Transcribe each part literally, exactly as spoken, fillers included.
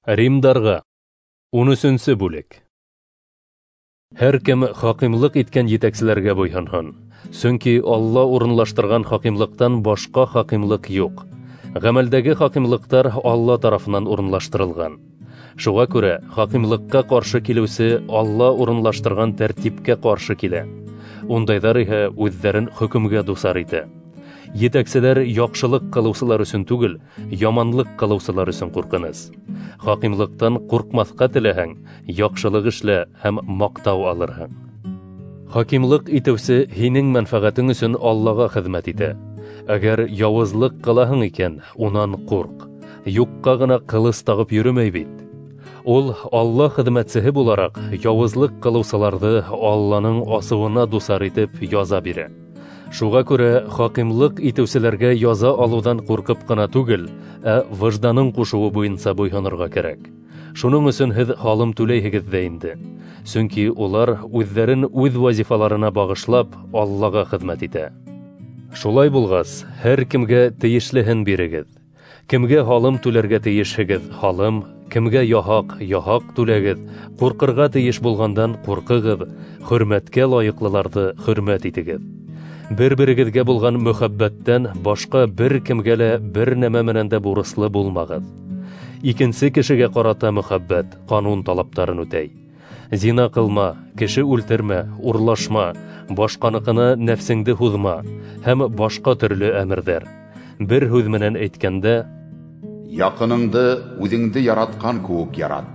Римдарға. ун өченче бүлек. Һәр кем хакимлык иткән етәкчеләргә буйһынһын. Сөнки Алла урынлаштырган хакимлыктан башка хакимлык юк. Гамәлдәге хакимлыктар Алла тарафыннан урынлаштырылган. Шуңа күрә хакимлыкка каршы килүсе Алла урынлаштырган тәртипкә каршы килә. Ундайдар иһә үзләрен хөкемгә дусар итә. Етәкчеләр яхшылык кылучылар өчен түгел, яманлык кылучылар өчен куркыныз. Хакимлыктан куркмаска теләһәң, яхшылык эшлә һәм мактау алырһың. Хакимлык итүсе һинең мәнфәгатең өчен Аллага хезмәт итә. Әгәр явызлык кылаһың икән, унан курк. Юкка гына кылыс тагып йөрмәй бит. Ул Алла хезмәтчесе буларак явызлык кылучыларны Алланың асуына дусар итеп яза бирә. Шуңа күрә хакимлык итүселәргә яза алудан куркып кына түгел, ә вожданың кушуы буенча буйһынырга кирәк. Шуның өчен һез халым түләйһегез дә инде. Сөнки улар үзләрен үз вазифаларына багышлап Аллага хезмәт итә. Шулай булгас, һәр кемгә тиешлеһен бирегез. Кемгә халым түләргә тиешһегез, халым, кемгә яхак, яхак түләгез. Куркырга тиеш булгандан куркыгыз, хөрмәткә лаеклыларны хөрмәт итегез. Бер-берегезгә булган мөхәббәттән башка бер кемгә лә бер нәмә менән дә бурыслы булмагыз. Икенче кешегә карата мөхәббәт канун талаптарын үтәй. Зина кылма, кеше үлтермә, урлашма, башканыкына нәфсеңде һузма һәм башка төрле әмерҙәр. Бер һүҙ менән әйткәндә, яҡыныңды үҙеңде яраткан кеүек ярат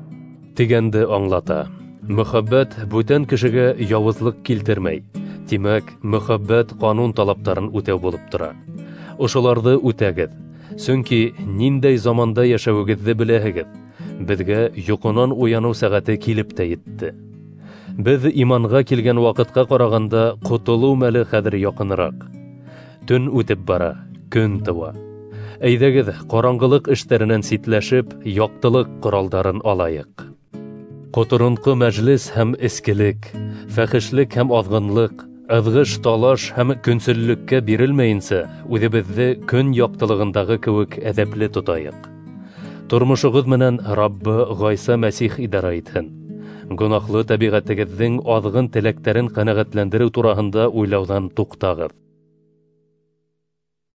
тигәнде аңлата. Мөхәббәт бүтән кешегә явызлык килтермәй. Тимәк, мөхәббәт канун талаптарын үтәү булып тора. Ошоларҙы үтәгеҙ. Сөнки ниндәй заманда йәшәүегеҙҙе беләһегеҙ. Беҙгә йоҡонан уяныу сәғәте килеп тә етте. Беҙ иманға килгән ваҡытҡа ҡарағанда ҡотолоу мәле хәҙер яҡыныраҡ. Төн үтеп бара, көн тыуа. Әйҙәгеҙ, ҡараңғылыҡ эштәренән ситләшеп, яҡтылыҡ ҡоралдарын алайыҡ. Ҡоторонҡо мәжлес һәм эскелек, фәхешлек һәм аҙғынлыҡ, ыҙғыш, талаш һәм көнсөллөккә бирелмәйенсә, үҙебеҙҙе көн яҡтылығындағы кеүек әҙәпле тотайыҡ. Тормошоғоҙ менән Раббы Ғайса Мәсих идара итһен. Гонаһлы тәбиғәтегеҙҙең аҙғын теләктәрен ҡәнәғәтләндереү тураһында уйлауҙан туҡтағыҙ.